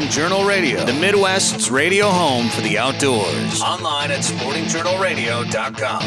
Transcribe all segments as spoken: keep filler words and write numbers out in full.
Journal Radio, the Midwest's radio home for the outdoors. Online at sporting journal radio dot com.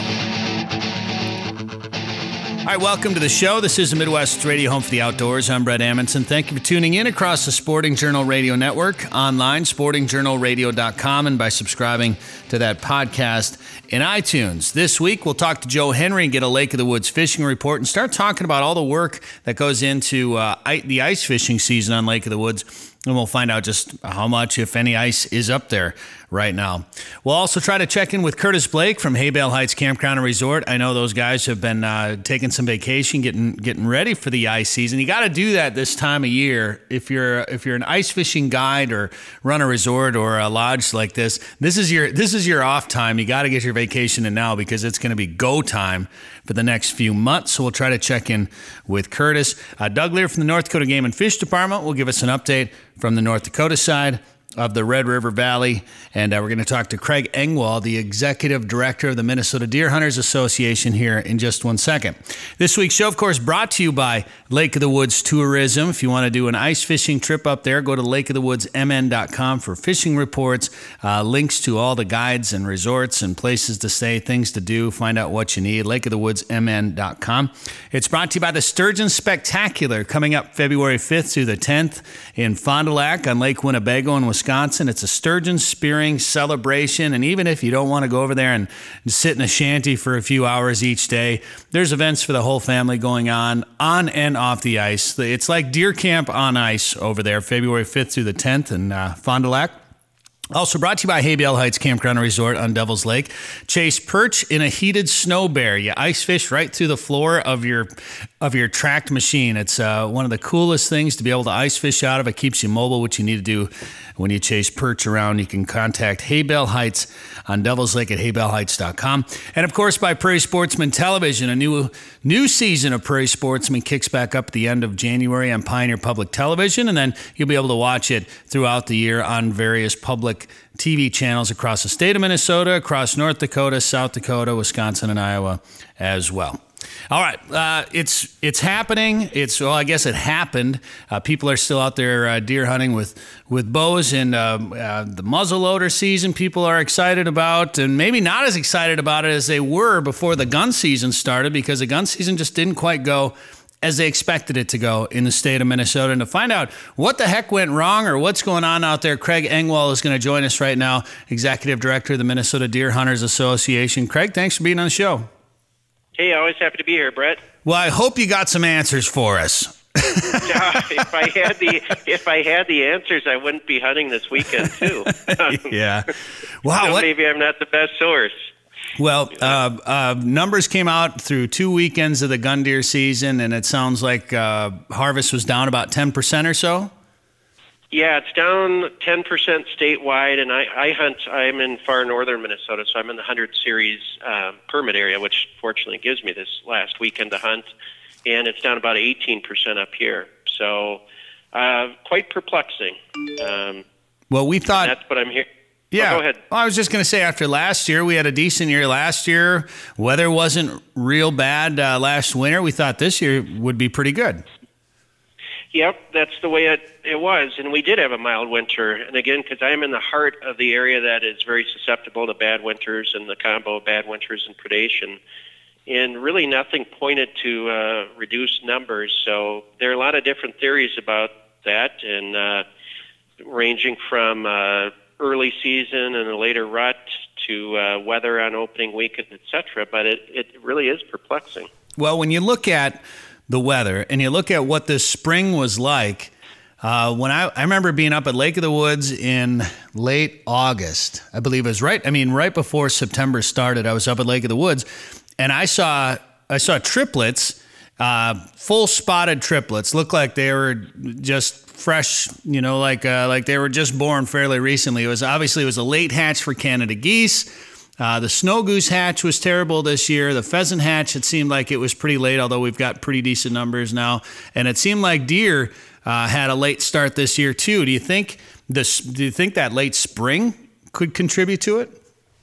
All right, welcome to the show. This is the Midwest's radio home for the outdoors. I'm Brett Amundson. Thank you for tuning in across the Sporting Journal Radio Network, online, sporting journal radio dot com, and by subscribing to that podcast in iTunes. This week, we'll talk to Joe Henry and get a Lake of the Woods fishing report and start talking about all the work that goes into uh, the ice fishing season on Lake of the Woods. And we'll find out just how much, if any, ice is up there right now. We'll also try to check in with Curtis Blake from Haybale Heights Campground and Resort. I know those guys have been uh, taking some vacation, getting getting ready for the ice season. You got to do that this time of year. If you're if you're an ice fishing guide or run a resort or a lodge like this, this is your this is your off time. You got to get your vacation in now because it's going to be go time for the next few months. So we'll try to check in with Curtis. Uh, Doug Lear from the North Dakota Game and Fish Department will give us an update from the North Dakota side of the Red River Valley. And uh, we're going to talk to Craig Engwall, the Executive Director of the Minnesota Deer Hunters Association, here in just one second. This week's show, of course, brought to you by Lake of the Woods Tourism. If you want to do an ice fishing trip up there, go to lake of the woods m n dot com for fishing reports, uh, links to all the guides and resorts and places to stay, things to do, find out what you need, lake of the woods m n dot com. It's brought to you by the Sturgeon Spectacular, coming up February fifth through the tenth in Fond du Lac on Lake Winnebago in Wisconsin. Wisconsin. It's a sturgeon spearing celebration, and even if you don't want to go over there and sit in a shanty for a few hours each day, there's events for the whole family going on, on and off the ice. It's like deer camp on ice over there, February fifth through the tenth in uh, Fond du Lac. Also brought to you by Haybale Heights Campground and Resort on Devil's Lake. Chase perch in a heated snow bear. You ice fish right through the floor of your of your tracked machine. It's uh, one of the coolest things to be able to ice fish out of. It keeps you mobile, which you need to do when you chase perch around. You can contact Haybale Heights on Devil's Lake at haybale heights dot com. And, of course, by Prairie Sportsman Television. A new new season of Prairie Sportsman kicks back up at the end of January on Pioneer Public Television, and then you'll be able to watch it throughout the year on various public T V channels across the state of Minnesota, across North Dakota, South Dakota, Wisconsin, and Iowa as well. All right, uh, it's it's happening. It's well, I guess it happened. Uh, people are still out there uh, deer hunting with with bows, and uh, uh, the muzzleloader season people are excited about, and maybe not as excited about it as they were before the gun season started, because the gun season just didn't quite go as they expected it to go in the state of Minnesota. And to find out what the heck went wrong or what's going on out there, Craig Engwall is going to join us right now, Executive Director of the Minnesota Deer Hunters Association. Craig, thanks for being on the show. Hey, always happy to be here, Brett. Well, I hope you got some answers for us. uh, if I had the if I had the answers, I wouldn't be hunting this weekend too. Yeah. Wow. So what? Maybe I'm not the best source. Well, uh, uh, numbers came out through two weekends of the gun deer season, and it sounds like uh, harvest was down about ten percent or so. Yeah, it's down ten percent statewide, and I, I hunt, I'm in far northern Minnesota, so I'm in the one hundred series um, permit area, which fortunately gives me this last weekend to hunt, and it's down about eighteen percent up here. So uh, quite perplexing. Um, well, we thought... That's what I'm here. Yeah, oh, go ahead. Well, I was just going to say, after last year, we had a decent year last year. Weather wasn't real bad uh, last winter. We thought this year would be pretty good. Yep, that's the way it, it was. And we did have a mild winter. And again, because I'm in the heart of the area that is very susceptible to bad winters and the combo of bad winters and predation. And really nothing pointed to uh, reduced numbers. So there are a lot of different theories about that, and uh, ranging from uh, early season and a later rut to uh, weather on opening weekend, et cetera. But it, it really is perplexing. Well, when you look at the weather and you look at what this spring was like, uh, when I, I remember being up at Lake of the Woods in late August, I believe it was right. I mean, right before September started, I was up at Lake of the Woods, and I saw I saw triplets, uh, full spotted triplets, looked like they were just fresh, you know, like uh, like they were just born fairly recently. It was obviously it was a late hatch for Canada geese. Uh, the snow goose hatch was terrible this year. The pheasant hatch, it seemed like it was pretty late, although we've got pretty decent numbers now. And it seemed like deer uh, had a late start this year too. Do you think this? Do you think that late spring could contribute to it?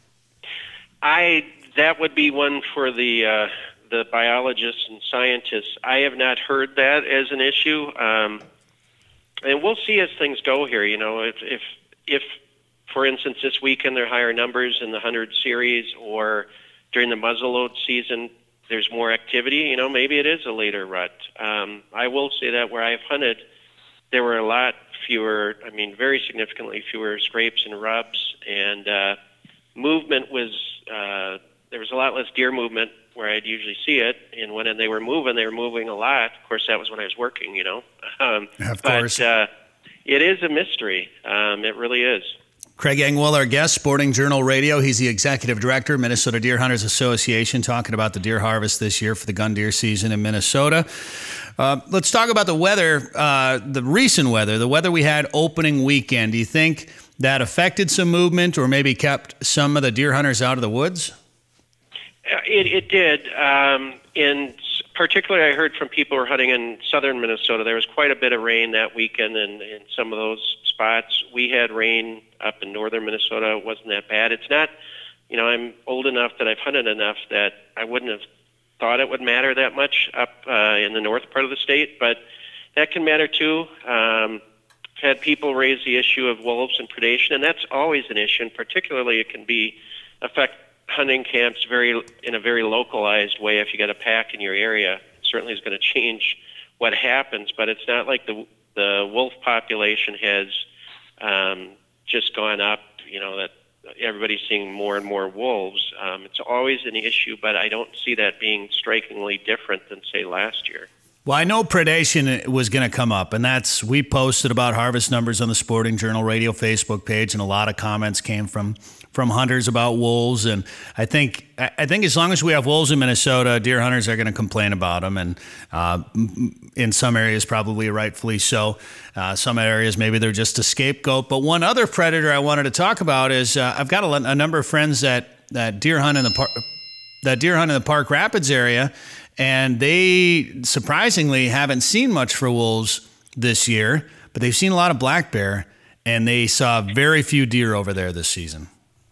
I that would be one for the uh, the biologists and scientists. I have not heard that as an issue. Um, and we'll see as things go here. You know, if if if for instance this weekend there are higher numbers in the one hundred series, or during the muzzleload season there's more activity, you know, maybe it is a later rut. Um, I will say that where I've hunted, there were a lot fewer, I mean, very significantly fewer scrapes and rubs, and uh, movement was, uh, there was a lot less deer movement where I'd usually see it, and when they were moving, they were moving a lot. Of course, that was when I was working, you know. Um, of but, course. Uh, it is a mystery. Um, it really is. Craig Engwall, our guest, Sporting Journal Radio. He's the executive director, Minnesota Deer Hunters Association, talking about the deer harvest this year for the gun deer season in Minnesota. Uh, let's talk about the weather, uh, the recent weather, the weather we had opening weekend. Do you think that affected some movement or maybe kept some of the deer hunters out of the woods? It, it did. Um, in particularly, I heard from people who are hunting in southern Minnesota, there was quite a bit of rain that weekend in, in some of those spots. We had rain up in northern Minnesota. It wasn't that bad. It's not, you know, I'm old enough that I've hunted enough that I wouldn't have thought it would matter that much up uh, in the north part of the state, but that can matter too. Um, I've had people raise the issue of wolves and predation, and that's always an issue, and particularly it can be affect hunting camps very in a very localized way. If you got a pack in your area, it certainly is going to change what happens, but it's not like the the wolf population has um, just gone up, you know, that everybody's seeing more and more wolves. Um, it's always an issue, but I don't see that being strikingly different than, say, last year. Well, I know predation was going to come up, and that's, we posted about harvest numbers on the Sporting Journal Radio Facebook page, and a lot of comments came from from hunters about wolves. And I think I think as long as we have wolves in Minnesota, deer hunters are going to complain about them, and uh, in some areas probably rightfully so. Uh, some areas maybe they're just a scapegoat. But one other predator I wanted to talk about is uh, I've got a, a number of friends that that deer hunt in the par- that deer hunt in the Park Rapids area, and they surprisingly haven't seen much for wolves this year, but they've seen a lot of black bear, and they saw very few deer over there this season.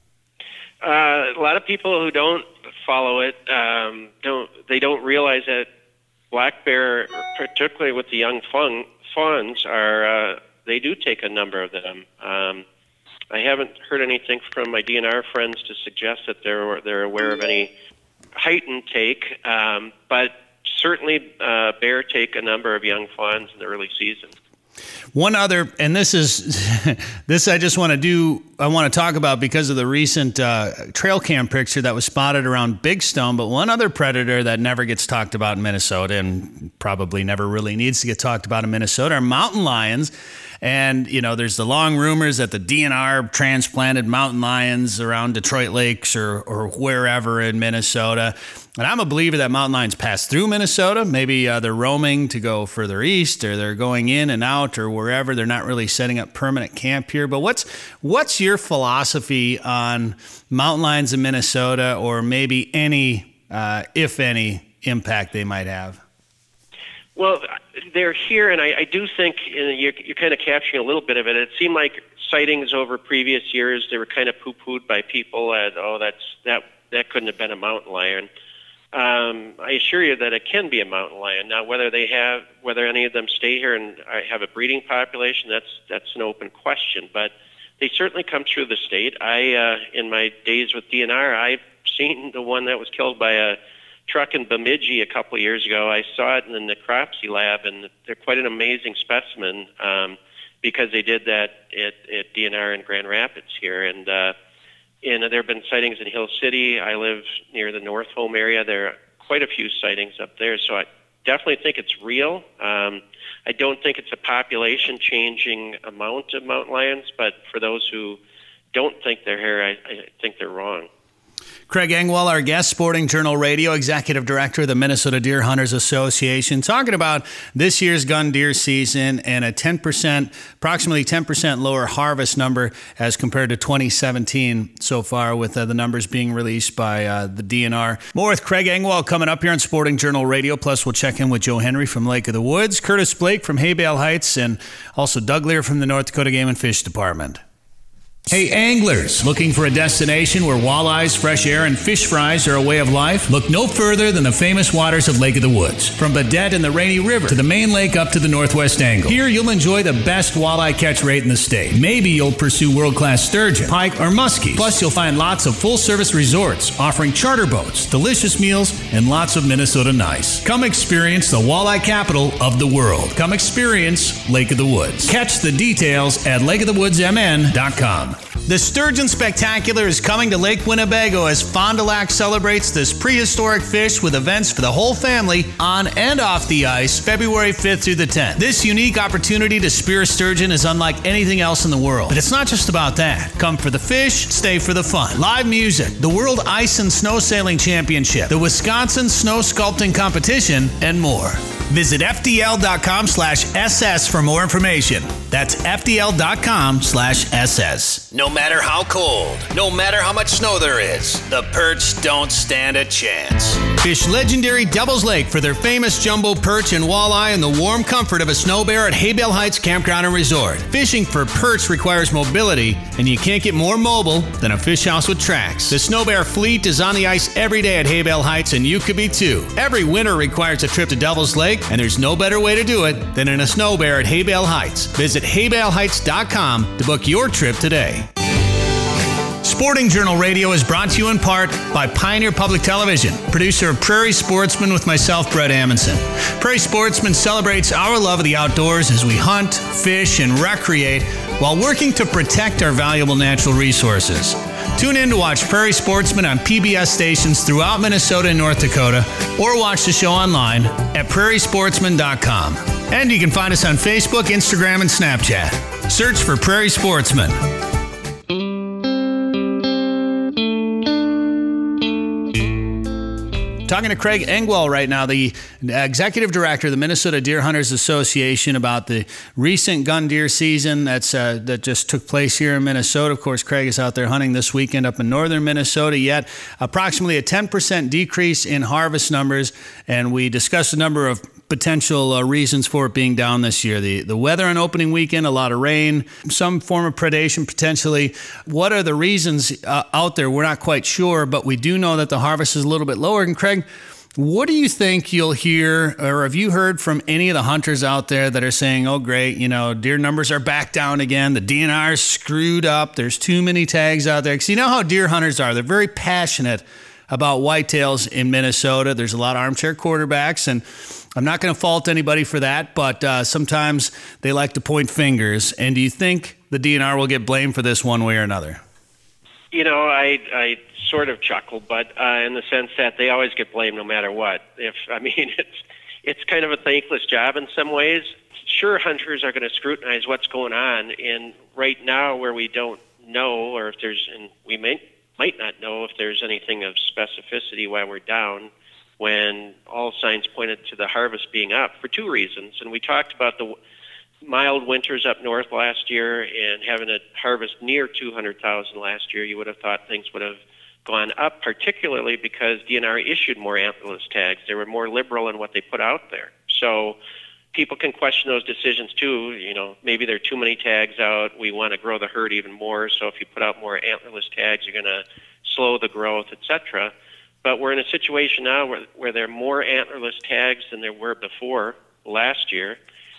Uh, a lot of people who don't follow it um, don't they don't realize that black bear, particularly with the young fawn, fawns, are uh, they do take a number of them. Um, I haven't heard anything from my D N R friends to suggest that they're they're aware of any heightened take, um, but certainly uh, bear take a number of young fawns in the early season. One other, and this is this I just want to do, I want to talk about because of the recent uh, trail cam picture that was spotted around Big Stone, but one other predator that never gets talked about in Minnesota and probably never really needs to get talked about in Minnesota are mountain lions. And, you know, there's the long rumors that the D N R transplanted mountain lions around Detroit Lakes or, or wherever in Minnesota. And I'm a believer that mountain lions pass through Minnesota. Maybe uh, they're roaming to go further east, or they're going in and out or wherever. They're not really setting up permanent camp here. But what's what's your philosophy on mountain lions in Minnesota, or maybe any, uh, if any, impact they might have? Well, they're here, and I, I do think uh, you're, you're kind of capturing a little bit of it. It seemed like sightings over previous years, they were kind of poo-pooed by people as, oh, that's that that couldn't have been a mountain lion. Um, I assure you that it can be a mountain lion. Now, whether they have, whether any of them stay here and have a breeding population, that's that's an open question. But they certainly come through the state. I, uh, in my days with D N R, I've seen the one that was killed by a truck in Bemidji a couple of years ago. I saw it in the necropsy lab, and they're quite an amazing specimen um, because they did that at, at D N R in Grand Rapids here. And uh, and there have been sightings in Hill City. I live near the North Home area. There are quite a few sightings up there, so I definitely think it's real. Um, I don't think it's a population-changing amount of mountain lions, but for those who don't think they're here, I, I think they're wrong. Craig Engwall, our guest, Sporting Journal Radio, Executive Director of the Minnesota Deer Hunters Association, talking about this year's gun deer season and a ten percent, approximately ten percent lower harvest number as compared to twenty seventeen so far, with uh, the numbers being released by uh, the D N R. More with Craig Engwall coming up here on Sporting Journal Radio. Plus, we'll check in with Joe Henry from Lake of the Woods, Curtis Blake from Hay Bale Heights, and also Doug Lear from the North Dakota Game and Fish Department. Hey anglers, looking for a destination where walleyes, fresh air, and fish fries are a way of life? Look no further than the famous waters of Lake of the Woods. From Badette and the Rainy River to the main lake up to the northwest angle. Here you'll enjoy the best walleye catch rate in the state. Maybe you'll pursue world-class sturgeon, pike, or muskies. Plus you'll find lots of full-service resorts offering charter boats, delicious meals, and lots of Minnesota nice. Come experience the walleye capital of the world. Come experience Lake of the Woods. Catch the details at lake of the woods m n dot com. The Sturgeon Spectacular is coming to Lake Winnebago as Fond du Lac celebrates this prehistoric fish with events for the whole family on and off the ice February fifth through the tenth. This unique opportunity to spear a sturgeon is unlike anything else in the world. But it's not just about that. Come for the fish, stay for the fun. Live music, the World Ice and Snow Sailing Championship, the Wisconsin Snow Sculpting Competition, and more. Visit F D L dot com slash S S for more information. That's F D L dot com slash S S. No matter how cold, no matter how much snow there is, the perch don't stand a chance. Fish legendary Devil's Lake for their famous jumbo perch and walleye in the warm comfort of a snow bear at Haybale Heights Campground and Resort. Fishing for perch requires mobility, and you can't get more mobile than a fish house with tracks. The snow bear fleet is on the ice every day at Haybale Heights, and you could be too. Every winter requires a trip to Devil's Lake, and there's no better way to do it than in a snow bear at Haybale Heights. Visit haybale heights dot com to book your trip today. Sporting Journal Radio is brought to you in part by Pioneer Public Television, producer of Prairie Sportsman with myself, Brett Amundson. Prairie Sportsman celebrates our love of the outdoors as we hunt, fish, and recreate while working to protect our valuable natural resources. Tune in to watch Prairie Sportsman on P B S stations throughout Minnesota and North Dakota, or watch the show online at prairie sportsman dot com. And you can find us on Facebook, Instagram, and Snapchat. Search for Prairie Sportsman. Talking to Craig Engwall right now, the executive director of the Minnesota Deer Hunters Association, about the recent gun deer season that's uh, that just took place here in Minnesota. Of course, Craig is out there hunting this weekend up in northern Minnesota, yet approximately a ten percent decrease in harvest numbers, and we discussed a number of potential uh, reasons for it being down this year. The the weather on opening weekend, a lot of rain, some form of predation potentially. What are the reasons uh, out there? We're not quite sure, but we do know that the harvest is a little bit lower. And Craig, what do you think you'll hear, or have you heard from any of the hunters out there that are saying, oh, great, you know, deer numbers are back down again, the D N R is screwed up, there's too many tags out there? Because you know how deer hunters are. They're very passionate about whitetails in Minnesota. There's a lot of armchair quarterbacks, and I'm not going to fault anybody for that, but uh, sometimes they like to point fingers. And do you think the D N R will get blamed for this one way or another? You know, I I sort of chuckle, but uh, in the sense that they always get blamed no matter what. If I mean, it's it's kind of a thankless job in some ways. Sure, hunters are going to scrutinize what's going on, and right now where we don't know, or if there's, and we may might not know if there's anything of specificity why we're down, when all signs pointed to the harvest being up for two reasons. And we talked about the mild winters up north last year and having a harvest near two hundred thousand last year. You would have thought things would have gone up, particularly because D N R issued more antlerless tags. They were more liberal in what they put out there. So people can question those decisions too. You know, maybe there are too many tags out. We want to grow the herd even more. So if you put out more antlerless tags, you're going to slow the growth, et cetera. But we're in a situation now where, where there are more antlerless tags than there were before last year.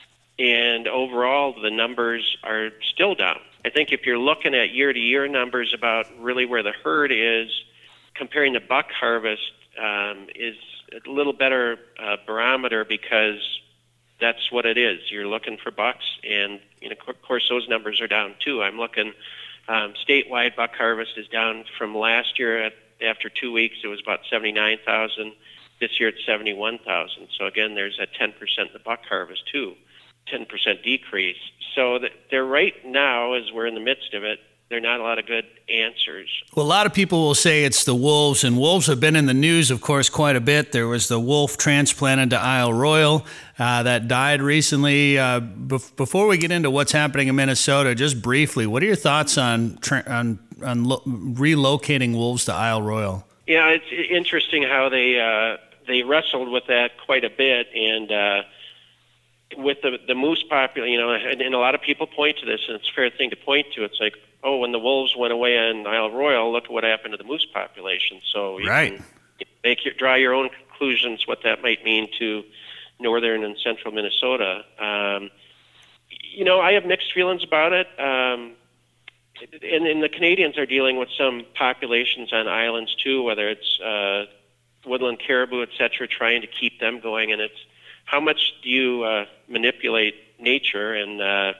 And overall, the numbers are still down. I think if you're looking at year-to-year numbers about really where the herd is, comparing the buck harvest um, is a little better uh, barometer, because that's what it is. You're looking for bucks, and you know, of course, those numbers are down too. I'm looking, um, statewide buck harvest is down from last year. At, after two weeks, it was about seventy-nine thousand. This year, it's seventy-one thousand. So again, there's a ten percent in the buck harvest too, ten percent decrease. So that they're right now, as we're in the midst of it, there are not a lot of good answers. Well, a lot of people will say it's the wolves, and wolves have been in the news, of course, quite a bit. There was the wolf transplanted to Isle Royale uh, that died recently. Uh, bef- before we get into what's happening in Minnesota, just briefly, what are your thoughts on tra- on, on lo- relocating wolves to Isle Royale? Yeah, it's interesting how they uh, they wrestled with that quite a bit, and uh, with the the moose population, you know, and, and a lot of people point to this, and it's a fair thing to point to. It's like, oh, when the wolves went away on Isle Royale, look at what happened to the moose population. So you right. can make your, draw your own conclusions what that might mean to northern and central Minnesota. Um, you know, I have mixed feelings about it. Um, and, and the Canadians are dealing with some populations on islands too, whether it's uh, woodland caribou, et cetera, trying to keep them going. And it's how much do you uh, manipulate nature? And uh,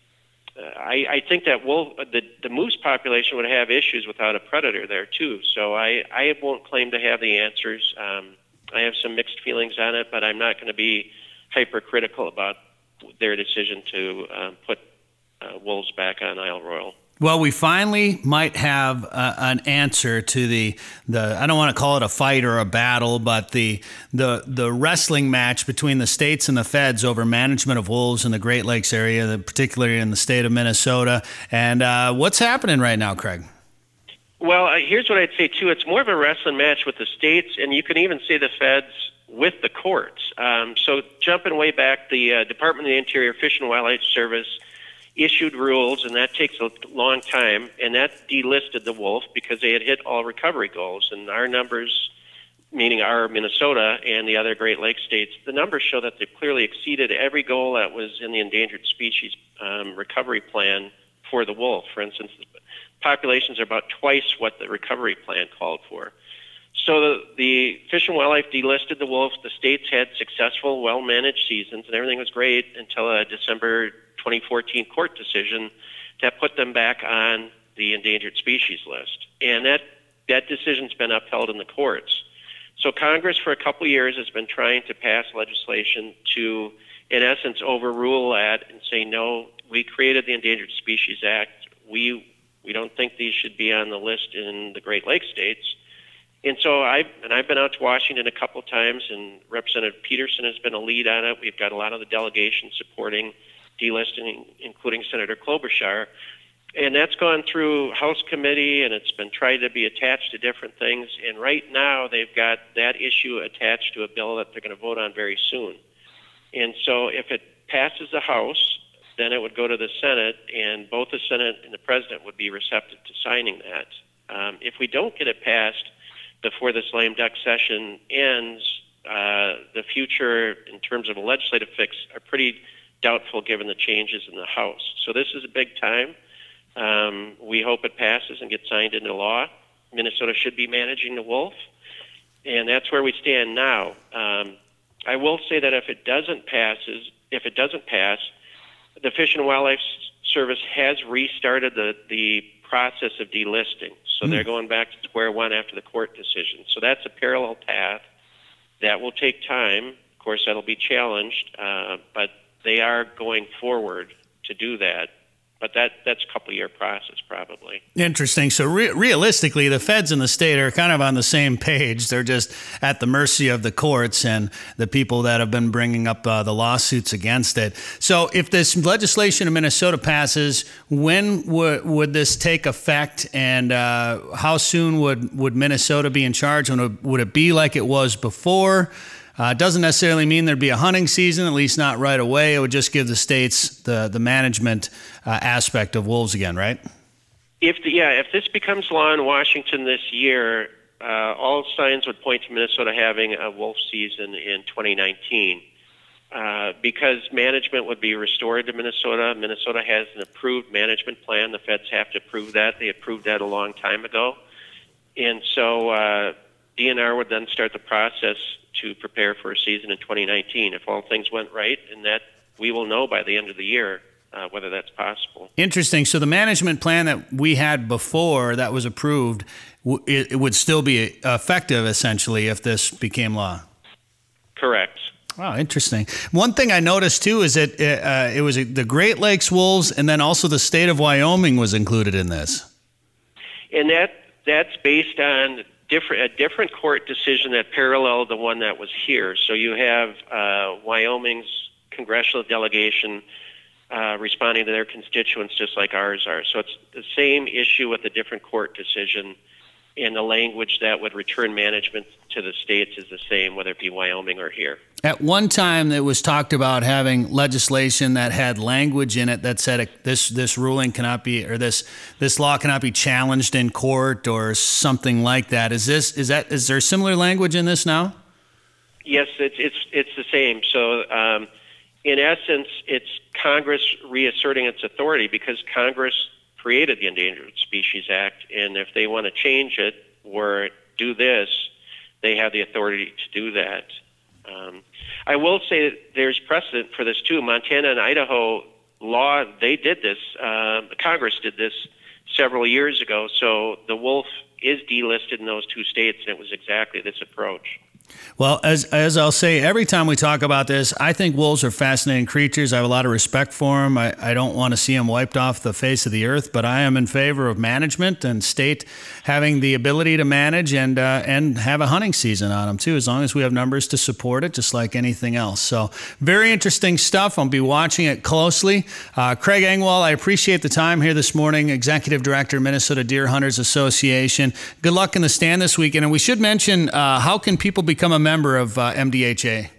I, I think that wolf, the, the moose population would have issues without a predator there too. So I, I won't claim to have the answers. Um, I have some mixed feelings on it, but I'm not going to be hypercritical about their decision to um, put uh, wolves back on Isle Royale. Well, we finally might have uh, an answer to the, the I don't want to call it a fight or a battle, but the the the wrestling match between the states and the feds over management of wolves in the Great Lakes area, particularly in the state of Minnesota. And uh, what's happening right now, Craig? Well, uh, here's what I'd say, too. It's more of a wrestling match with the states, and you can even say the feds with the courts. Um, so jumping way back, the uh, Department of the Interior Fish and Wildlife Service issued rules, and that takes a long time, and that delisted the wolf because they had hit all recovery goals. And our numbers, meaning our Minnesota and the other Great Lakes states, the numbers show that they've clearly exceeded every goal that was in the endangered species um, recovery plan for the wolf. For instance, the populations are about twice what the recovery plan called for. So the, the Fish and Wildlife delisted the wolf. The states had successful, well-managed seasons, and everything was great until a December twenty fourteen court decision that put them back on the endangered species list. And that, that decision's been upheld in the courts. So Congress, for a couple of years, has been trying to pass legislation to, in essence, overrule that and say, no, we created the Endangered Species Act. We we don't think these should be on the list in the Great Lakes states. And so I and I've been out to Washington a couple of times, and Representative Peterson has been a lead on it. We've got a lot of the delegation supporting delisting, including Senator Klobuchar. And that's gone through House committee, and it's been tried to be attached to different things. And right now they've got that issue attached to a bill that they're going to vote on very soon. And so if it passes the House, then it would go to the Senate, and both the Senate and the President would be receptive to signing that. Um, if we don't get it passed before this lame duck session ends, uh, the future in terms of a legislative fix are pretty doubtful given the changes in the House. So this is a big time. Um, we hope it passes and gets signed into law. Minnesota should be managing the wolf, and that's where we stand now. Um, I will say that if it doesn't passes, if it doesn't pass, the Fish and Wildlife Service has restarted the, the process of delisting. So mm. they're going back to square one after the court decision. So that's a parallel path. That will take time. Of course, that'll be challenged, uh, but they are going forward to do that. But that that's a couple-year process, probably. Interesting. So re- realistically, the feds in the state are kind of on the same page. They're just at the mercy of the courts and the people that have been bringing up uh, the lawsuits against it. So if this legislation in Minnesota passes, when w- would this take effect, and uh, how soon would, would Minnesota be in charge? Would, would it be like it was before? Uh, it doesn't necessarily mean there'd be a hunting season, at least not right away. It would just give the states the, the management uh, aspect of wolves again, right? If the, yeah, if this becomes law in Washington this year, uh, all signs would point to Minnesota having a wolf season in twenty nineteen. Uh, because management would be restored to Minnesota. Minnesota has an approved management plan. The feds have to approve that. They approved that a long time ago. And so uh, D N R would then start the process to prepare for a season in twenty nineteen. If all things went right, and that we will know by the end of the year uh, whether that's possible. Interesting. So the management plan that we had before that was approved, it, it would still be effective essentially if this became law. Correct. Wow, interesting. One thing I noticed too is that uh, it was the Great Lakes wolves, and then also the state of Wyoming was included in this. And that that's based on different a different court decision that paralleled the one that was here. So you have uh, Wyoming's congressional delegation uh, responding to their constituents just like ours are. So it's the same issue with a different court decision. and the language that would return management to the states is the same, whether it be Wyoming or here. At one time, it was talked about having legislation that had language in it that said this this ruling cannot be, or this this law cannot be challenged in court or something like that. Is this is that is there similar language in this now? Yes, it's it's it's the same. So, um, in essence, it's Congress reasserting its authority because Congress created the Endangered Species Act, and if they want to change it or do this, they have the authority to do that. Um, I will say that there's precedent for this too. Montana and Idaho law, they did this. Uh, Congress did this several years ago. So the wolf is delisted in those two states, and it was exactly this approach. Well, as as I'll say, every time we talk about this, I think wolves are fascinating creatures. I have a lot of respect for them. I, I don't want to see them wiped off the face of the earth, but I am in favor of management and state having the ability to manage and uh, and have a hunting season on them too, as long as we have numbers to support it, just like anything else. So very interesting stuff. I'll be watching it closely. Uh, Craig Engwall, I appreciate the time here this morning, Executive Director, Minnesota Deer Hunters Association. Good luck in the stand this weekend. And we should mention, uh, how can people become a member of uh, M D H A?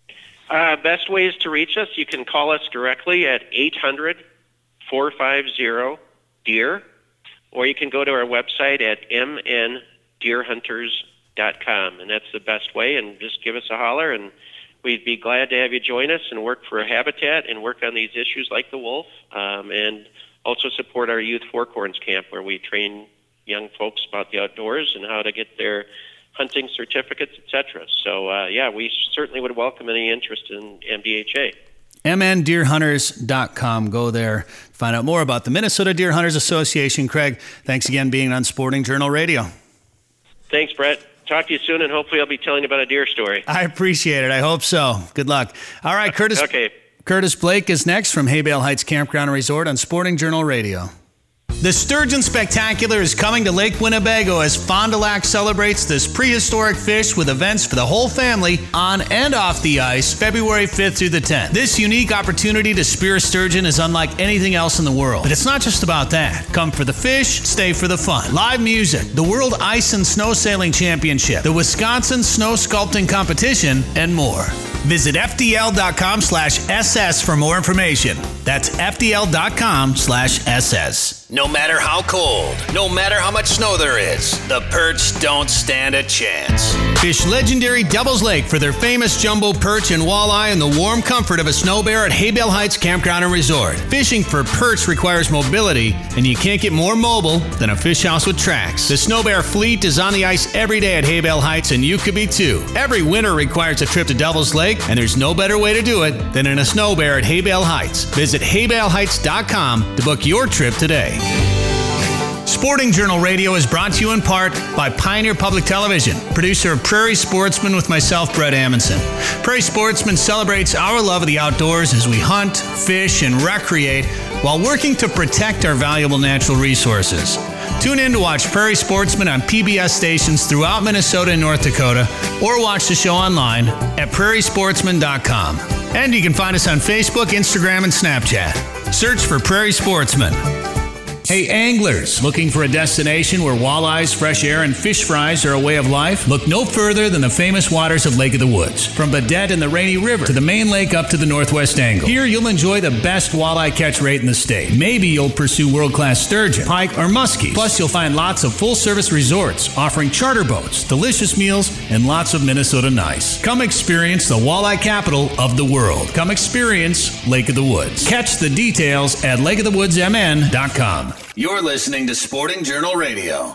Uh, best ways to reach us, you can call us directly at eight hundred, four five zero, D E E R, or you can go to our website at m n deer hunters dot com, and that's the best way, and just give us a holler, and we'd be glad to have you join us and work for a habitat and work on these issues like the wolf, um, and also support our Youth Fork Horns Camp, where we train young folks about the outdoors and how to get their hunting certificates, et cetera. So, uh, yeah, we certainly would welcome any interest in M D H A. m n deer hunters dot com. Go there, find out more about the Minnesota Deer Hunters Association. Craig, thanks again being on Sporting Journal Radio. Thanks, Brett. Talk to you soon, and hopefully I'll be telling you about a deer story. I appreciate it. I hope so. Good luck. All right, Curtis. Okay. Curtis Blake is next from Haybale Heights Campground and Resort on Sporting Journal Radio. The Sturgeon Spectacular is coming to Lake Winnebago as Fond du Lac celebrates this prehistoric fish with events for the whole family on and off the ice February fifth through the tenth. This unique opportunity to spear a sturgeon is unlike anything else in the world. But it's not just about that. Come for the fish, stay for the fun. Live music, the World Ice and Snow Sailing Championship, the Wisconsin Snow Sculpting Competition, and more. Visit F D L dot com slash S S for more information. That's F D L dot com slash S S. No matter how cold, no matter how much snow there is, the perch don't stand a chance. Fish legendary Devil's Lake for their famous jumbo perch and walleye in the warm comfort of a snow bear at Haybale Heights Campground and Resort. Fishing for perch requires mobility, and you can't get more mobile than a fish house with tracks. The snow bear fleet is on the ice every day at Haybale Heights, and you could be too. Every winter requires a trip to Devil's Lake, and there's no better way to do it than in a snow bear at Haybale Heights. Visit haybale heights dot com to book your trip today. Sporting Journal Radio is brought to you in part by Pioneer Public Television, producer of Prairie Sportsman with myself, Brett Amundson. Prairie Sportsman celebrates our love of the outdoors as we hunt, fish, and recreate while working to protect our valuable natural resources. Tune in to watch Prairie Sportsman on P B S stations throughout Minnesota and North Dakota, or watch the show online at prairie sportsman dot com. And you can find us on Facebook, Instagram, and Snapchat. Search for Prairie Sportsman. Hey anglers, looking for a destination where walleyes, fresh air, and fish fries are a way of life? Look no further than the famous waters of Lake of the Woods. From Badette and the Rainy River to the main lake up to the Northwest Angle. Here you'll enjoy the best walleye catch rate in the state. Maybe you'll pursue world-class sturgeon, pike, or muskie. Plus you'll find lots of full-service resorts offering charter boats, delicious meals, and lots of Minnesota nice. Come experience the walleye capital of the world. Come experience Lake of the Woods. Catch the details at lake of the woods m n dot com. You're listening to Sporting Journal Radio.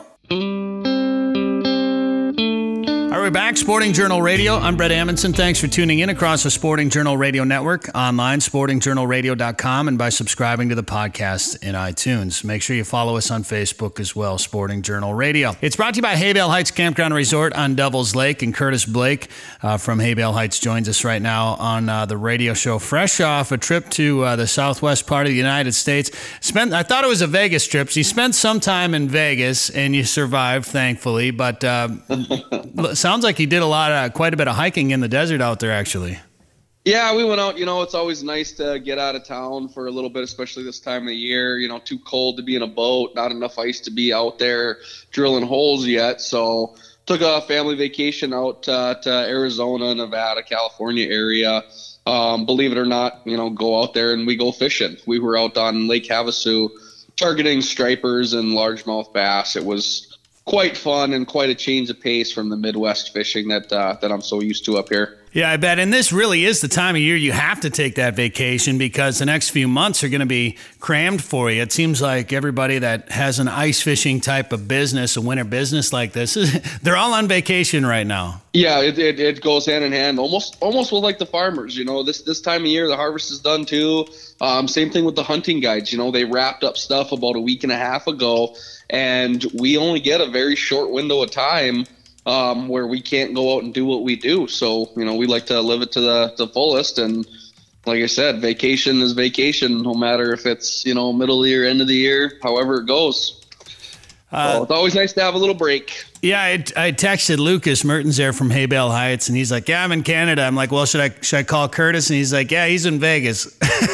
All right, we're back. Sporting Journal Radio. I'm Brett Amundson. Thanks for tuning in across the Sporting Journal Radio Network, online, sporting journal radio dot com, and by subscribing to the podcast in iTunes. Make sure you follow us on Facebook as well, Sporting Journal Radio. It's brought to you by Haybale Heights Campground and Resort on Devil's Lake, and Curtis Blake uh, from Haybale Heights joins us right now on uh, the radio show, fresh off a trip to uh, the southwest part of the United States. Spent, I thought it was a Vegas trip. So you spent some time in Vegas, and you survived, thankfully, but uh, sounds like you did a lot of, quite a bit of hiking in the desert out there, actually. Yeah, we went out. You know, it's always nice to get out of town for a little bit, especially this time of the year. You know, too cold to be in a boat, not enough ice to be out there drilling holes yet. So took a family vacation out uh, to Arizona, Nevada, California area. Um, believe it or not, you know, go out there and we go fishing. We were out on Lake Havasu targeting stripers and largemouth bass. It was quite fun and quite a change of pace from the Midwest fishing that uh, that I'm so used to up here. Yeah, I bet. And this really is the time of year you have to take that vacation because the next few months are going to be crammed for you. It seems like everybody that has an ice fishing type of business, a winter business like this, they're all on vacation right now. Yeah, it, it, it goes hand in hand, almost almost with like the farmers. You know, this this time of year, the harvest is done too. Um, same thing with the hunting guides. You know, they wrapped up stuff about a week and a half ago, and we only get a very short window of time Um, where we can't go out and do what we do. So, you know, we like to live it to the, the fullest. And like I said, vacation is vacation, no matter if it's, you know, middle of the year, end of the year, however it goes. Uh, so it's always nice to have a little break. Yeah, I, I texted Lucas Mertens there from Haybale Heights, and he's like, yeah, I'm in Canada. I'm like, well, should I should I call Curtis? And he's like, yeah, he's in Vegas.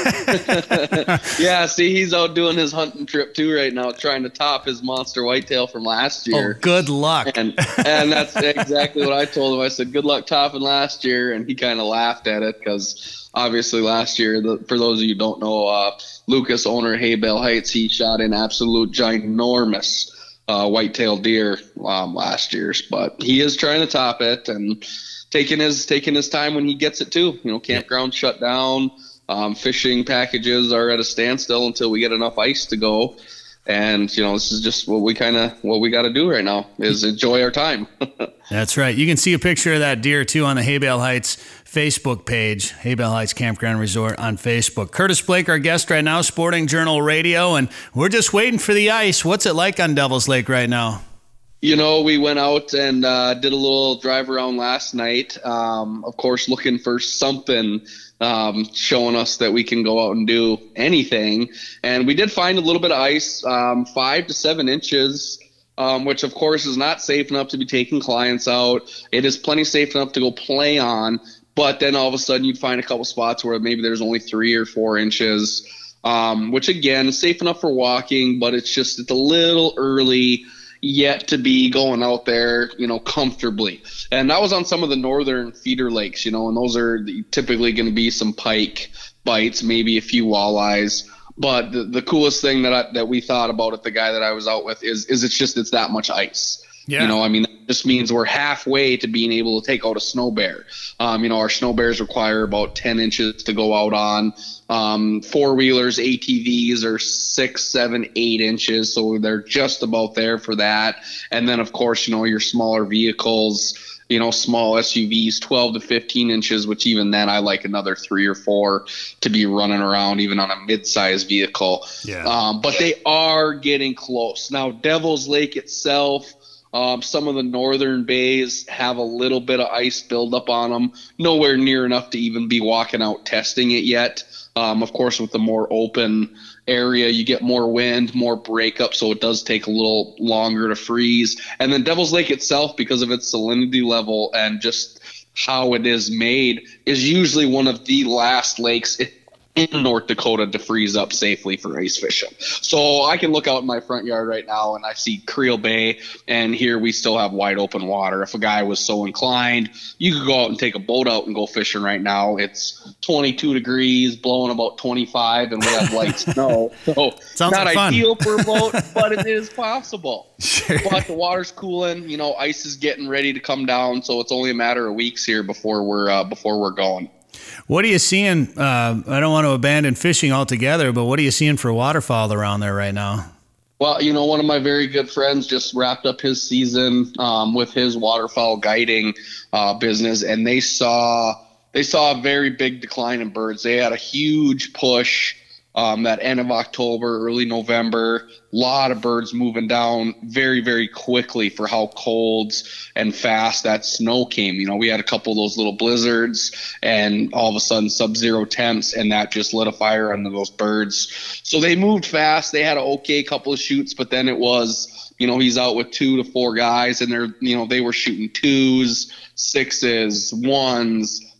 Yeah, see, he's out doing his hunting trip too right now, trying to top his monster whitetail from last year. Oh, good luck. And, and that's exactly what I told him. I said, good luck topping last year, and he kind of laughed at it because obviously last year, the, for those of you who don't know, uh, Lucas, owner of Haybale Heights, he shot an absolute ginormous Uh, whitetail deer um, last year's, but he is trying to top it and taking his taking his time when he gets it too. You know, campground shut down, um, fishing packages are at a standstill until we get enough ice to go. And you know, this is just what we kind of what we got to do right now is enjoy our time. That's right. You can see a picture of that deer too on the Haybale Heights Facebook page, Haybale Heights Campground Resort on Facebook. Curtis Blake, our guest right now, Sporting Journal Radio, and we're just waiting for the ice. What's it like on Devil's Lake right now? You know, we went out and uh, did a little drive around last night, um, of course, looking for something um, showing us that we can go out and do anything. And we did find a little bit of ice, um, five to seven inches, um, which, of course, is not safe enough to be taking clients out. It is plenty safe enough to go play on. But then all of a sudden you'd find a couple spots where maybe there's only three or four inches, um, which, again, is safe enough for walking, but it's just it's a little early yet to be going out there, you know, comfortably. And that was on some of the northern feeder lakes, you know, and those are typically going to be some pike bites, maybe a few walleyes. But the, the coolest thing that I, that we thought about it, the guy that I was out with, is is it's just it's that much ice. Yeah. You know, I mean, that just means we're halfway to being able to take out a snow bear. Um, you know, our snow bears require about ten inches to go out on. Um, four-wheelers, A T Vs are six, seven, eight inches, so they're just about there for that. And then, of course, you know, your smaller vehicles, you know, small S U Vs, twelve to fifteen inches, which even then I like another three or four to be running around even on a mid-sized vehicle. Yeah. Um, but they are getting close. Now, Devil's Lake itself, Um, some of the northern bays have a little bit of ice buildup on them, nowhere near enough to even be walking out testing it yet. Um, of course, with the more open area, you get more wind, more breakup, so it does take a little longer to freeze. And then Devil's Lake itself, because of its salinity level and just how it is made, is usually one of the last lakes in North Dakota to freeze up safely for ice fishing. So I can look out in my front yard right now and I see Creel Bay, and here we still have wide open water. If a guy was so inclined, you could go out and take a boat out and go fishing right now. It's twenty-two degrees, blowing about twenty-five, and we have light snow. So Sounds not like fun. Ideal for a boat, but it is possible. Sure. But the water's cooling, you know, ice is getting ready to come down, so it's only a matter of weeks here before we're uh, before we're going. What are you seeing? Uh, I don't want to abandon fishing altogether, but what are you seeing for waterfowl around there right now? Well, you know, one of my very good friends just wrapped up his season um, with his waterfowl guiding uh, business, and they saw they saw a very big decline in birds. They had a huge push um, that end of October, early November. A lot of birds moving down very, very quickly for how cold and fast that snow came. You know, we had a couple of those little blizzards and all of a sudden sub-zero temps, and that just lit a fire under those birds. So they moved fast. They had an okay couple of shoots, but then it was, you know, he's out with two to four guys, and they're, you know, they were shooting twos, sixes, ones,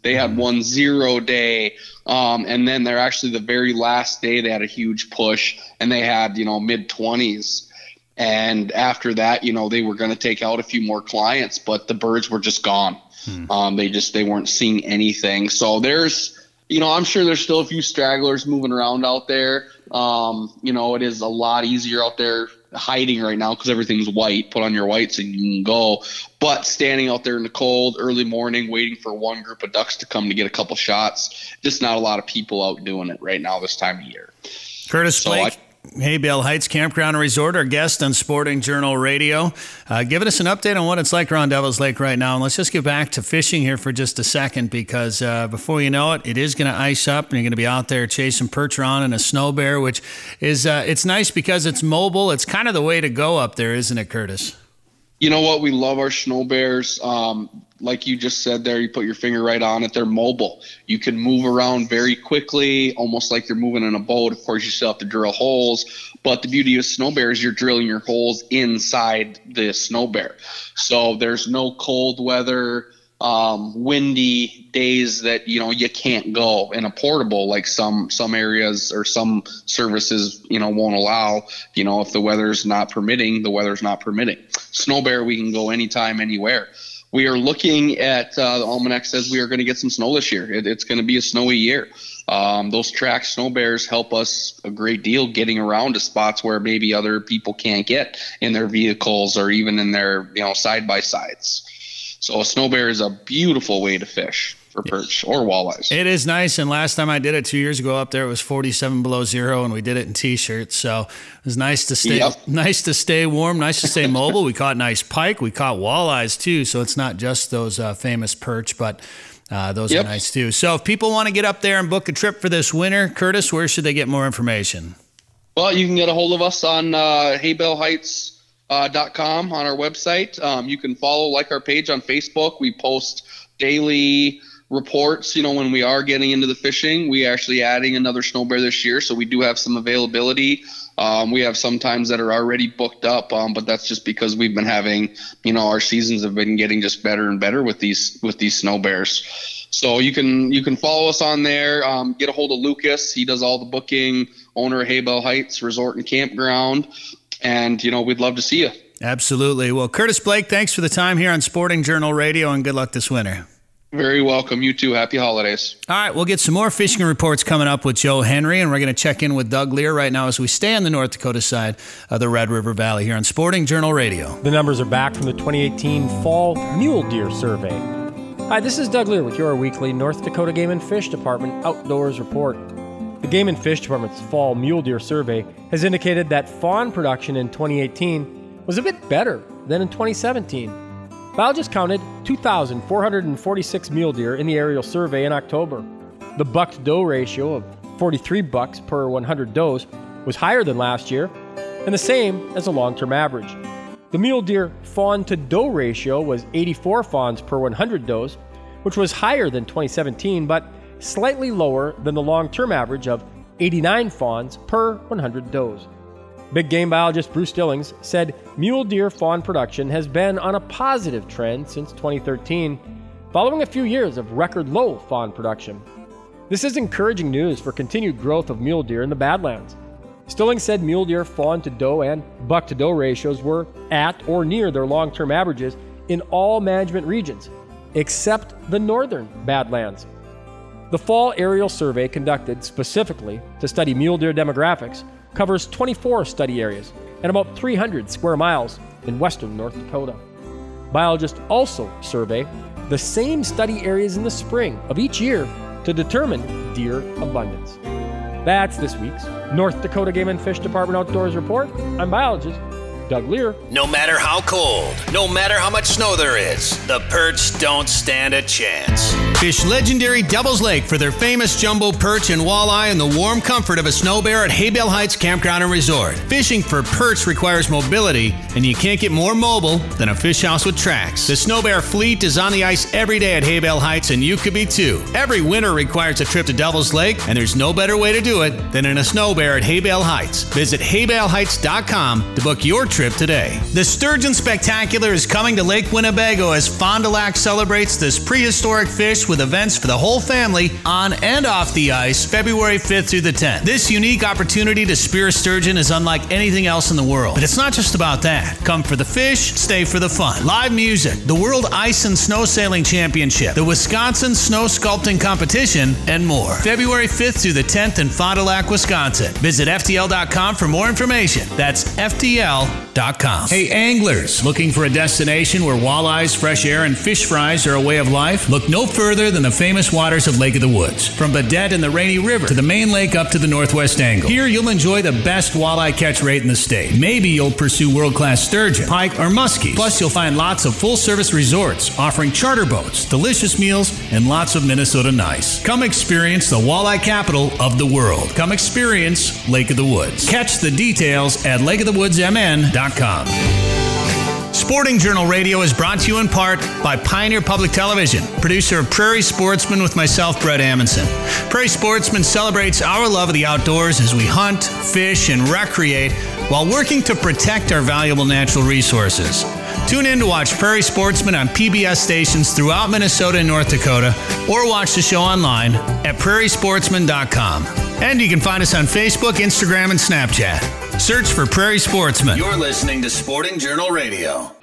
They had one zero day. Um, and then they're actually the very last day they had a huge push, and they had, you know, mid twenties. And after that, you know, they were going to take out a few more clients, but the birds were just gone. Hmm. Um, they just, they weren't seeing anything. So there's, you know, I'm sure there's still a few stragglers moving around out there. Um, you know, it is a lot easier out there hiding right now because everything's white. Put on your whites and you can go. But standing out there in the cold, early morning, waiting for one group of ducks to come to get a couple shots, just not a lot of people out doing it right now this time of year. Curtis so Blake. I, Haybale Heights Campground and Resort, our guest on Sporting Journal Radio. Uh, giving us an update on what it's like around Devil's Lake right now. And let's just get back to fishing here for just a second, because uh, before you know it, it is going to ice up and you're going to be out there chasing perch around in a snow bear, which is, uh, it's nice because it's mobile. It's kind of the way to go up there, isn't it, Curtis? You know what? We love our snow bears. Um, like you just said there, you put your finger right on it. They're mobile. You can move around very quickly, almost like you're moving in a boat. Of course, you still have to drill holes. But the beauty of snow bears, you're drilling your holes inside the snow bear. So there's no cold weather, um, windy days that, you know, you can't go in a portable like some some areas or some services, you know, won't allow. You know, if the weather's not permitting, the weather's not permitting. Snow bear, we can go anytime, anywhere. We are looking at, uh, the Almanac says we are going to get some snow this year. It, it's going to be a snowy year. Um, those track snow bears help us a great deal getting around to spots where maybe other people can't get in their vehicles or even in their, you know, side-by-sides. So a snow bear is a beautiful way to fish for perch or walleyes. It is nice, and last time I did it two years ago up there, it was forty-seven below zero, and we did it in T-shirts. So it was nice to stay, yep. nice to stay warm, nice to stay mobile. We caught nice pike, we caught walleyes too. So it's not just those uh, famous perch, but uh, those yep. are nice too. So if people want to get up there and book a trip for this winter, Curtis, where should they get more information? Well, you can get a hold of us on uh, Haybale Heights. Uh, dot com on our website. Um, you can follow, like our page on Facebook. We post daily reports, you know, when we are getting into the fishing. We actually adding another snow bear this year, so we do have some availability. Um, we have some times that are already booked up, um, but that's just because we've been having, you know, our seasons have been getting just better and better with these with these snow bears. So you can you can follow us on there. Um, get a hold of Lucas. He does all the booking, owner of Haybale Heights Resort and Campground. And, you know, we'd love to see you. Absolutely. Well, Curtis Blake, thanks for the time here on Sporting Journal Radio, and good luck this winter. Very welcome. You too. Happy holidays. All right, we'll get some more fishing reports coming up with Joe Henry, and we're going to check in with Doug Lear right now as we stay on the North Dakota side of the Red River Valley here on Sporting Journal Radio. The numbers are back from the twenty eighteen Fall Mule Deer Survey. Hi, this is Doug Lear with your weekly North Dakota Game and Fish Department Outdoors Report. The Game and Fish Department's Fall Mule Deer Survey has indicated that fawn production in twenty eighteen was a bit better than in twenty seventeen. Biologists counted two thousand four hundred forty-six mule deer in the aerial survey in October. The buck-to-doe ratio of forty-three bucks per one hundred does was higher than last year, and the same as the long-term average. The mule deer fawn-to-doe ratio was eighty-four fawns per one hundred does, which was higher than twenty seventeen, but slightly lower than the long-term average of eighty-nine fawns per one hundred does. Big game biologist Bruce Stillings said mule deer fawn production has been on a positive trend since twenty thirteen, following a few years of record low fawn production. This is encouraging news for continued growth of mule deer in the Badlands. Stillings said mule deer fawn-to-doe and buck-to-doe ratios were at or near their long-term averages in all management regions, except the northern Badlands. The Fall Aerial Survey, conducted specifically to study mule deer demographics, covers twenty-four study areas and about three hundred square miles in western North Dakota. Biologists also survey the same study areas in the spring of each year to determine deer abundance. That's this week's North Dakota Game and Fish Department Outdoors Report. I'm biologist Doug Lear. No matter how cold, no matter how much snow there is, the perch don't stand a chance. Fish legendary Devil's Lake for their famous jumbo perch and walleye in the warm comfort of a snow bear at Haybale Heights Campground and Resort. Fishing for perch requires mobility, and you can't get more mobile than a fish house with tracks. The snow bear fleet is on the ice every day at Haybale Heights, and you could be too. Every winter requires a trip to Devil's Lake, and there's no better way to do it than in a snow bear at Haybale Heights. Visit haybale heights dot com to book your trip today. The Sturgeon Spectacular is coming to Lake Winnebago as Fond du Lac celebrates this prehistoric fish with events for the whole family on and off the ice February fifth through the tenth. This unique opportunity to spear a sturgeon is unlike anything else in the world. But it's not just about that. Come for the fish, stay for the fun. Live music, the World Ice and Snow Sailing Championship, the Wisconsin Snow Sculpting Competition, and more. February fifth through the tenth in Fond du Lac, Wisconsin. Visit F T L dot com for more information. That's F T L dot com. Hey, anglers, looking for a destination where walleyes, fresh air, and fish fries are a way of life? Look no further than the famous waters of Lake of the Woods. From Badette and the Rainy River to the main lake up to the Northwest Angle. Here you'll enjoy the best walleye catch rate in the state. Maybe you'll pursue world-class sturgeon, pike, or muskies. Plus, you'll find lots of full-service resorts offering charter boats, delicious meals, and lots of Minnesota nice. Come experience the walleye capital of the world. Come experience Lake of the Woods. Catch the details at lake of the woods m n dot com. Sporting Journal Radio is brought to you in part by Pioneer Public Television, producer of Prairie Sportsman with myself, Brett Amundsen. Prairie Sportsman celebrates our love of the outdoors as we hunt, fish, and recreate while working to protect our valuable natural resources. Tune in to watch Prairie Sportsman on P B S stations throughout Minnesota and North Dakota, or watch the show online at prairie sportsman dot com. And you can find us on Facebook, Instagram, and Snapchat. Search for Prairie Sportsman. You're listening to Sporting Journal Radio.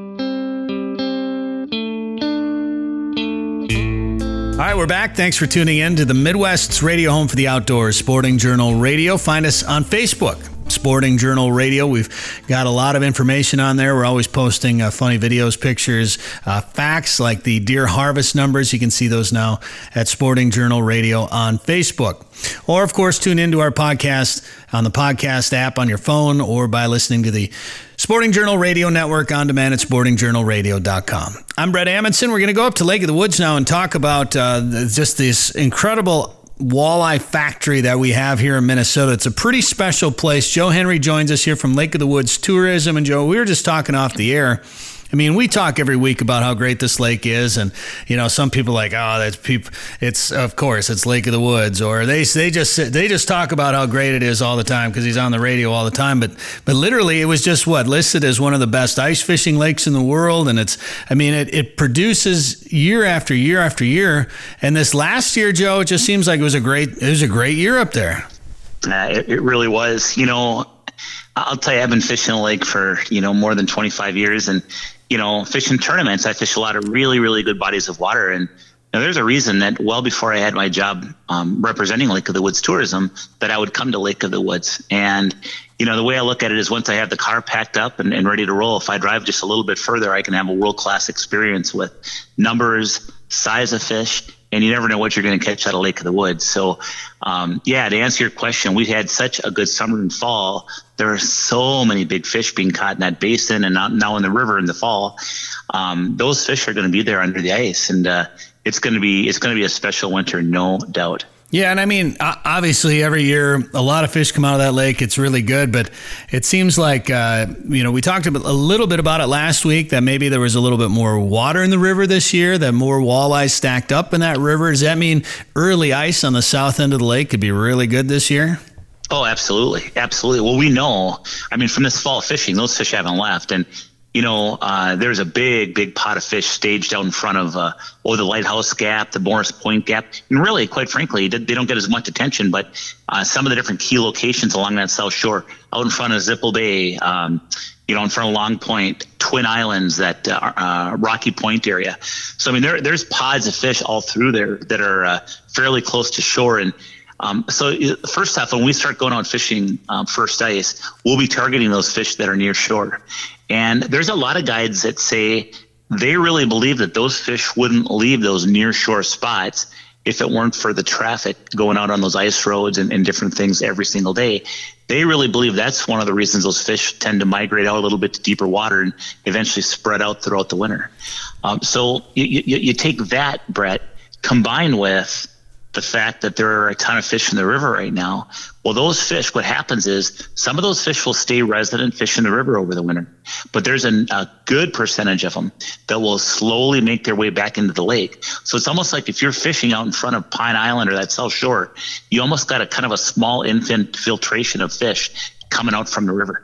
All right, we're back. Thanks for tuning in to the Midwest's radio home for the outdoors, Sporting Journal Radio. Find us on Facebook, Sporting Journal Radio. We've got a lot of information on there. We're always posting uh, funny videos, pictures, uh, facts like the deer harvest numbers. You can see those now at Sporting Journal Radio on Facebook. Or, of course, tune into our podcast on the podcast app on your phone or by listening to the Sporting Journal Radio Network on demand at sporting journal radio dot com. I'm Brett Amundsen. We're going to go up to Lake of the Woods now and talk about uh, just this incredible walleye factory that we have here in Minnesota. It's a pretty special place. Joe Henry joins us here from Lake of the Woods Tourism. And Joe, we were just talking off the air. I mean, we talk every week about how great this lake is, and you know, some people are like, oh, that's people. It's of course it's Lake of the Woods, or they they just they just talk about how great it is all the time because he's on the radio all the time. But but literally, it was just what listed as one of the best ice fishing lakes in the world, and it's I mean, it it produces year after year after year. And this last year, Joe, it just seems like it was a great it was a great year up there. Uh, it, it really was. You know, I'll tell you, I've been fishing a lake for you know more than twenty-five years, and you know, fishing tournaments, I fish a lot of really, really good bodies of water. And you know, there's a reason that well before I had my job um, representing Lake of the Woods Tourism, that I would come to Lake of the Woods. And, you know, the way I look at it is once I have the car packed up and, and ready to roll, if I drive just a little bit further, I can have a world-class experience with numbers, size of fish, and you never know what you're going to catch out of Lake of the Woods. So, um, yeah, to answer your question, we've had such a good summer and fall. There are so many big fish being caught in that basin and now, now in the river in the fall. Um, those fish are going to be there under the ice, and uh, it's going to be it's going to be a special winter, no doubt. Yeah, and I mean, obviously, every year a lot of fish come out of that lake. It's really good, but it seems like, uh, you know, we talked a little bit about it last week, that maybe there was a little bit more water in the river this year, that more walleyes stacked up in that river. Does that mean early ice on the south end of the lake could be really good this year? Oh, absolutely. Absolutely. Well, we know, I mean, from this fall fishing, those fish haven't left. And you know, uh, there's a big, big pot of fish staged out in front of, uh, oh, the Lighthouse Gap, the Morris Point Gap. And really, quite frankly, they don't get as much attention, but uh, some of the different key locations along that South Shore, out in front of Zipple Bay, um, you know, in front of Long Point, Twin Islands, that uh, uh, Rocky Point area. So, I mean, there there's pods of fish all through there that are uh, fairly close to shore. And Um, so first off, when we start going out fishing um, first ice, we'll be targeting those fish that are near shore. And there's a lot of guides that say they really believe that those fish wouldn't leave those near shore spots if it weren't for the traffic going out on those ice roads and, and different things every single day. They really believe that's one of the reasons those fish tend to migrate out a little bit to deeper water and eventually spread out throughout the winter. Um, so you, you, you take that, Brett, combined with the fact that there are a ton of fish in the river right now. Well, those fish, what happens is some of those fish will stay resident fish in the river over the winter, but there's an, a good percentage of them that will slowly make their way back into the lake. So it's almost like if you're fishing out in front of Pine Island or that South Shore, you almost got a kind of a small infiltration of fish coming out from the river.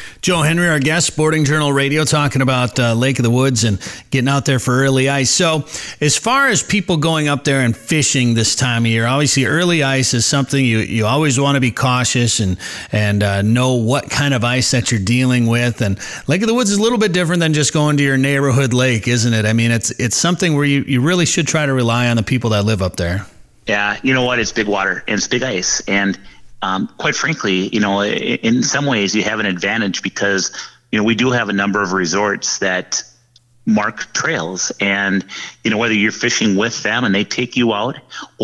Joe Henry, our guest, Sporting Journal Radio, talking about uh, Lake of the Woods and getting out there for early ice. So as far as people going up there and fishing this time of year, obviously early ice is something you, you always want to be cautious and, and uh, know what kind of ice that you're dealing with. And Lake of the Woods is a little bit different than just going to your neighborhood lake, isn't it? I mean, it's it's something where you, you really should try to rely on the people that live up there. Yeah, you know what? It's big water and it's big ice. And Um, quite frankly, you know, in some ways you have an advantage because, you know, we do have a number of resorts that mark trails, and, you know, whether you're fishing with them and they take you out,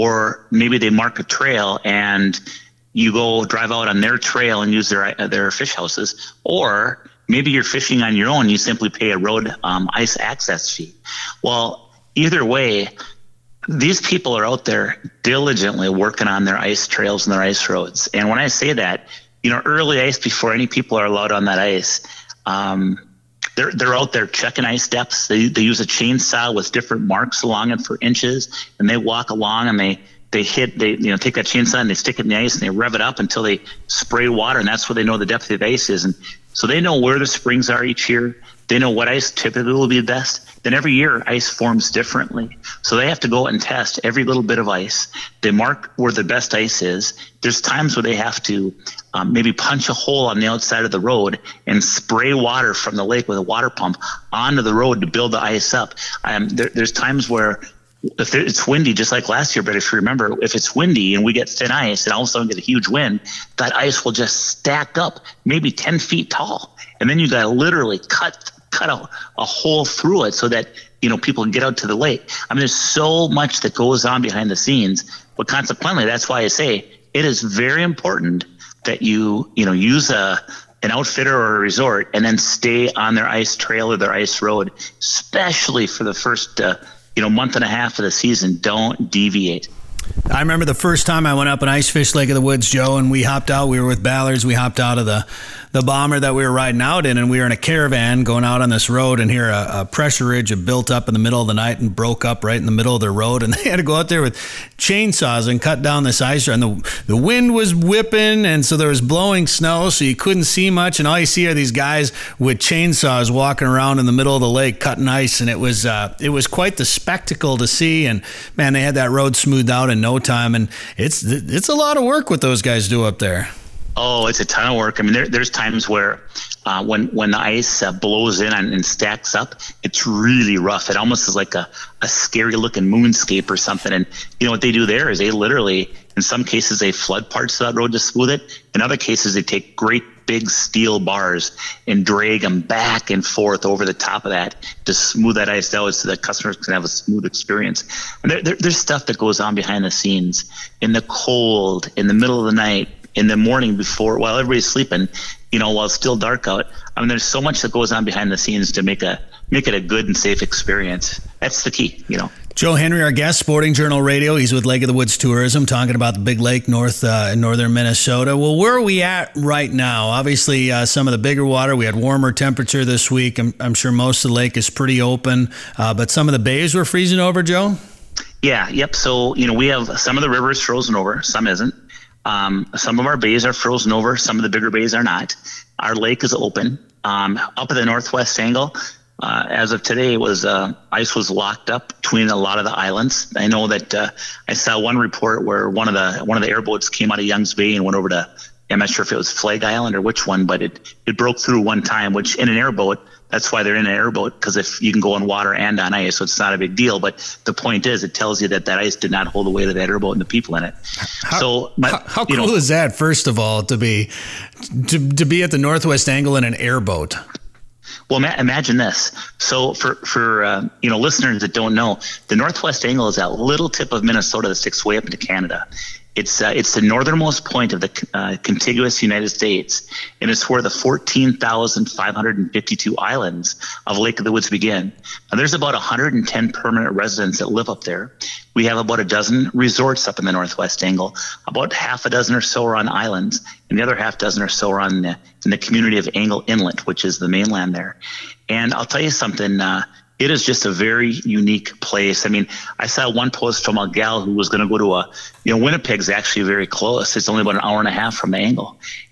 or maybe they mark a trail and you go drive out on their trail and use their, their fish houses, or maybe you're fishing on your own, you simply pay a road um, ice access fee. Well, either way, these people are out there diligently working on their ice trails and their ice roads. And when I say that, you know, early ice, before any people are allowed on that ice, um, they're they're out there checking ice depths. They they use a chainsaw with different marks along it for inches, and they walk along and they they hit they you know take that chainsaw and they stick it in the ice and they rev it up until they spray water, and that's where they know the depth of the ice is. And so they know where the springs are each year. They know what ice typically will be best. Then every year ice forms differently. So they have to go and test every little bit of ice. They mark where the best ice is. There's times where they have to um, maybe punch a hole on the outside of the road and spray water from the lake with a water pump onto the road to build the ice up. Um, there, there's times where if it's windy, just like last year, but if you remember, if it's windy and we get thin ice and all of a sudden get a huge wind, that ice will just stack up maybe ten feet tall. And then you got to literally cut cut a, a hole through it so that, you know, people can get out to the lake. I mean, there's so much that goes on behind the scenes, but consequently, that's why I say it is very important that you, you know, use a, an outfitter or a resort and then stay on their ice trail or their ice road, especially for the first, uh, you know, month and a half of the season. Don't deviate. I remember the first time I went up and ice fished Lake of the Woods, Joe, and we hopped out. We were with Ballards. We hopped out of the, the bomber that we were riding out in, and we were in a caravan going out on this road, and here a, a pressure ridge had built up in the middle of the night and broke up right in the middle of the road, and they had to go out there with chainsaws and cut down this ice. And the, the wind was whipping, and so there was blowing snow, so you couldn't see much, and all you see are these guys with chainsaws walking around in the middle of the lake cutting ice, and it was uh, it was quite the spectacle to see. And man, they had that road smoothed out in no time, and it's it's a lot of work what those guys do up there. Oh, it's a ton of work. I mean, there, there's times where uh, when when the ice uh, blows in and, and stacks up, it's really rough. It almost is like a, a scary looking moonscape or something. And you know what they do there is they literally, in some cases, they flood parts of that road to smooth it. In other cases, they take great big steel bars and drag them back and forth over the top of that to smooth that ice out so that customers can have a smooth experience. And there, there, there's stuff that goes on behind the scenes in the cold, in the middle of the night, in the morning before, while everybody's sleeping, you know, while it's still dark out. I mean, there's so much that goes on behind the scenes to make a make it a good and safe experience. That's the key, you know. Joe Henry, our guest, Sporting Journal Radio. He's with Lake of the Woods Tourism, talking about the big lake north uh, in northern Minnesota. Well, where are we at right now? Obviously, uh, some of the bigger water. We had warmer temperature this week. I'm, I'm sure most of the lake is pretty open, uh, but some of the bays were freezing over, Joe? Yeah, yep. So, you know, we have some of the rivers frozen over, some isn't. Um, some of our bays are frozen over. Some of the bigger bays are not. Our lake is open. Um, up at the northwest angle, uh, as of today, was uh, ice was locked up between a lot of the islands. I know that uh, I saw one report where one of the one of the airboats came out of Young's Bay and went over to, I'm not sure if it was Flag Island or which one, but it, it broke through one time, which in an airboat, that's why they're in an airboat, because if you can go on water and on ice, so it's not a big deal. But the point is, it tells you that that ice did not hold the weight of that airboat and the people in it. How, so, my, how, how cool know, is that? First of all, to be to, to be at the northwest angle in an airboat. Well, ma- imagine this. So, for for uh, you know listeners that don't know, the northwest angle is that little tip of Minnesota that sticks way up into Canada. It's uh, it's the northernmost point of the uh, contiguous United States, and it's where the fourteen thousand five hundred fifty-two islands of Lake of the Woods begin. Now, there's about one hundred ten permanent residents that live up there. We have about a dozen resorts up in the northwest angle. About half a dozen or so are on islands, and the other half dozen or so are on the, in the community of Angle Inlet, which is the mainland there. And I'll tell you something. Uh, It is just a very unique place. I mean, I saw one post from a gal who was going to go to a, you know, Winnipeg's actually very close. It's only about an hour and a half from the angle.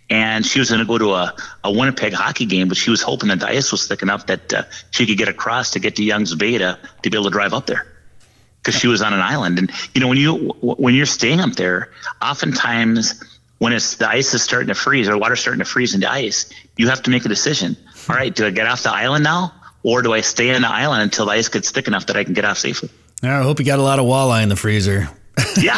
and she was going to go to a, a Winnipeg hockey game, but she was hoping that the ice was thick enough that uh, she could get across to get to Young's Beta to be able to drive up there, because she was on an island. And you know, when you when you're staying up there, oftentimes when it's the ice is starting to freeze or water's starting to freeze into ice, you have to make a decision. All right, do I get off the island now, or do I stay on the island until the ice gets thick enough that I can get off safely? I hope you got a lot of walleye in the freezer. Yeah.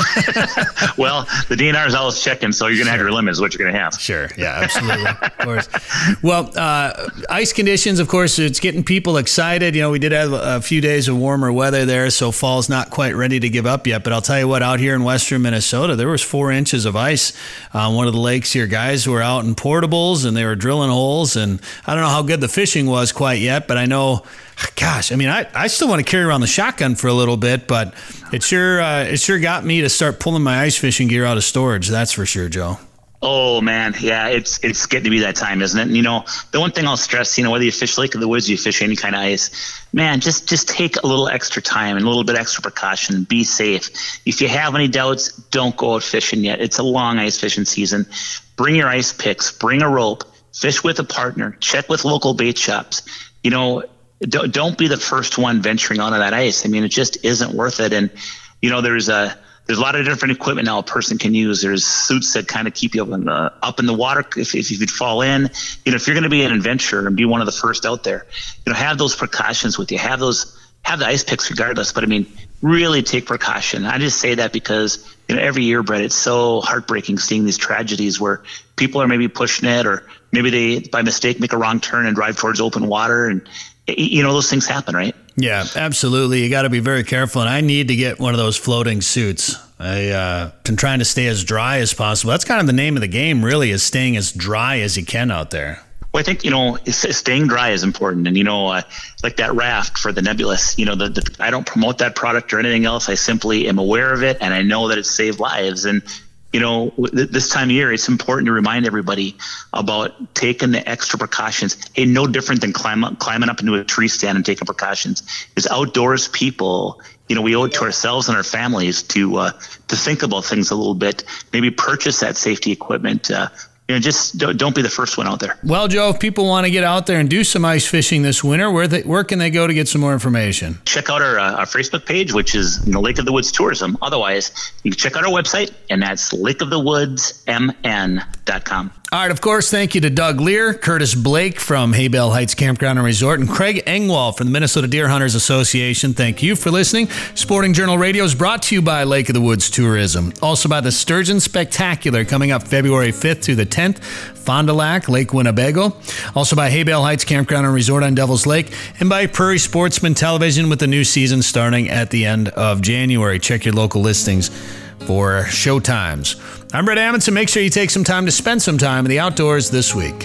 Well, the D N R is always checking, so you're going to have your limit is what you're going to have. Sure. Yeah, absolutely. Of course. Well, uh, ice conditions, of course, it's getting people excited. You know, we did have a few days of warmer weather there, so fall's not quite ready to give up yet. But I'll tell you what, out here in western Minnesota, there was four inches of ice on one of the lakes here. Guys were out in portables, and they were drilling holes. And I don't know how good the fishing was quite yet, but I know... Gosh, I mean, I, I still want to carry around the shotgun for a little bit, but it sure uh, it sure got me to start pulling my ice fishing gear out of storage. That's for sure, Joe. Oh man, yeah, it's it's getting to be that time, isn't it? And, you know, the one thing I'll stress, you know, whether you fish Lake of the Woods, you fish any kind of ice, man, just just take a little extra time and a little bit extra precaution. Be safe. If you have any doubts, don't go out fishing yet. It's a long ice fishing season. Bring your ice picks. Bring a rope. Fish with a partner. Check with local bait shops. You know. Don't, don't be the first one venturing onto that ice. I mean, it just isn't worth it. And, you know, there's a, there's a lot of different equipment now a person can use. There's suits that kind of keep you up in the, up in the water if, if you could fall in. You know, if you're going to be an adventurer and be one of the first out there, you know, have those precautions with you. Have those, have the ice picks regardless. But, I mean, really take precaution. I just say that because, you know, every year, Brett, it's so heartbreaking seeing these tragedies where people are maybe pushing it, or maybe they, by mistake, make a wrong turn and drive towards open water. And, you know, those things happen, right? Yeah, absolutely. You got to be very careful. And I need to get one of those floating suits. I, uh, I'm trying to stay as dry as possible. That's kind of the name of the game, really, is staying as dry as you can out there. Well, I think, you know, staying dry is important. And, you know, uh, like that raft for the Nebulous, you know, the, the, I don't promote that product or anything else. I simply am aware of it, and I know that it saved lives. And, you know, this time of year, it's important to remind everybody about taking the extra precautions. Hey, no different than climb up, climbing up into a tree stand and taking precautions. As outdoors people, you know, we owe it to ourselves and our families to uh, to think about things a little bit. Maybe purchase that safety equipment. Uh, you know, just don't, don't be the first one out there. Well, Joe, if people want to get out there and do some ice fishing this winter, where they, where can they go to get some more information? Check out our, uh, our Facebook page, which is, you know, Lake of the Woods Tourism. Otherwise, you can check out our website, and that's lake of the woods m n dot com. All right, of course, thank you to Doug Lear, Curtis Blake from Haybell Heights Campground and Resort, and Craig Engwall from the Minnesota Deer Hunters Association. Thank you for listening. Sporting Journal Radio is brought to you by Lake of the Woods Tourism. Also by the Sturgeon Spectacular, coming up February fifth through the tenth, Fond du Lac, Lake Winnebago. Also by Haybell Heights Campground and Resort on Devil's Lake, and by Prairie Sportsman Television, with the new season starting at the end of January. Check your local listings for show times. I'm Brett Amundson. Make sure you take some time to spend some time in the outdoors this week.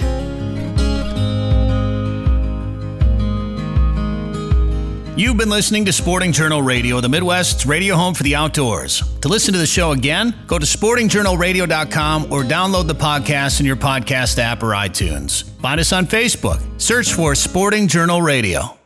You've been listening to Sporting Journal Radio, the Midwest's radio home for the outdoors. To listen to the show again, go to sporting journal radio dot com or download the podcast in your podcast app or iTunes. Find us on Facebook. Search for Sporting Journal Radio.